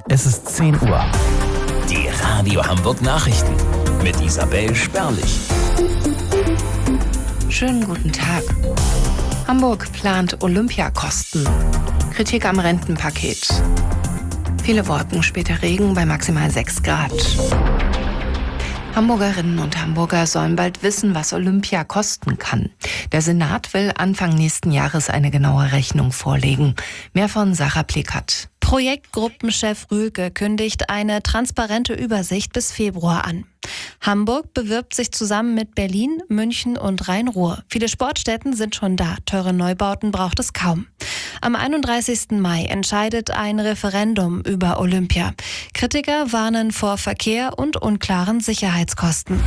Es ist 10 Uhr. Die Radio Hamburg Nachrichten mit Isabel Sperlich. Schönen guten Tag. Hamburg plant Olympiakosten. Kritik am Rentenpaket. Viele Wolken, später Regen bei maximal 6 Grad. Hamburgerinnen und Hamburger sollen bald wissen, was Olympia kosten kann. Der Senat will Anfang nächsten Jahres eine genaue Rechnung vorlegen. Mehr von Sarah Plickert. Projektgruppenchef Rühlke kündigt eine transparente Übersicht bis Februar an. Hamburg bewirbt sich zusammen mit Berlin, München und Rhein-Ruhr. Viele Sportstätten sind schon da, teure Neubauten braucht es kaum. Am 31. Mai entscheidet ein Referendum über Olympia. Kritiker warnen vor Verkehr und unklaren Sicherheitskosten.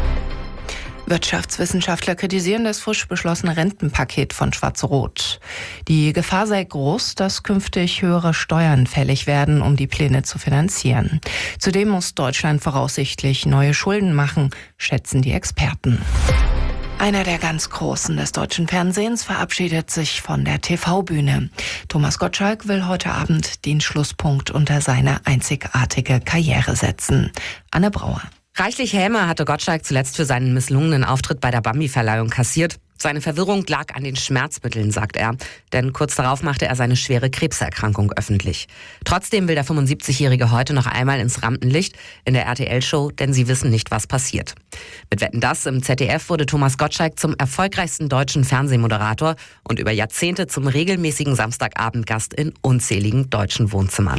Wirtschaftswissenschaftler kritisieren das frisch beschlossene Rentenpaket von Schwarz-Rot. Die Gefahr sei groß, dass künftig höhere Steuern fällig werden, um die Pläne zu finanzieren. Zudem muss Deutschland voraussichtlich neue Schulden machen, schätzen die Experten. Einer der ganz Großen des deutschen Fernsehens verabschiedet sich von der TV-Bühne. Thomas Gottschalk will heute Abend den Schlusspunkt unter seine einzigartige Karriere setzen. Anne Brauer. Reichlich Häme hatte Gottschalk zuletzt für seinen misslungenen Auftritt bei der Bambi-Verleihung kassiert. Seine Verwirrung lag an den Schmerzmitteln, sagt er. Denn kurz darauf machte er seine schwere Krebserkrankung öffentlich. Trotzdem will der 75-Jährige heute noch einmal ins Rampenlicht in der RTL-Show, denn sie wissen nicht, was passiert. Mit Wetten, dass im ZDF wurde Thomas Gottschalk zum erfolgreichsten deutschen Fernsehmoderator und über Jahrzehnte zum regelmäßigen Samstagabendgast in unzähligen deutschen Wohnzimmern.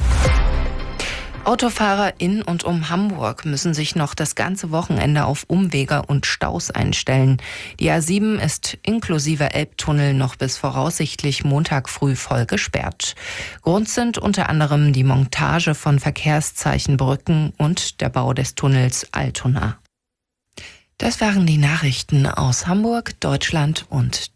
Autofahrer in und um Hamburg müssen sich noch das ganze Wochenende auf Umwege und Staus einstellen. Die A7 ist inklusive Elbtunnel noch bis voraussichtlich Montag früh voll gesperrt. Grund sind unter anderem die Montage von Verkehrszeichenbrücken und der Bau des Tunnels Altona. Das waren die Nachrichten aus Hamburg, Deutschland und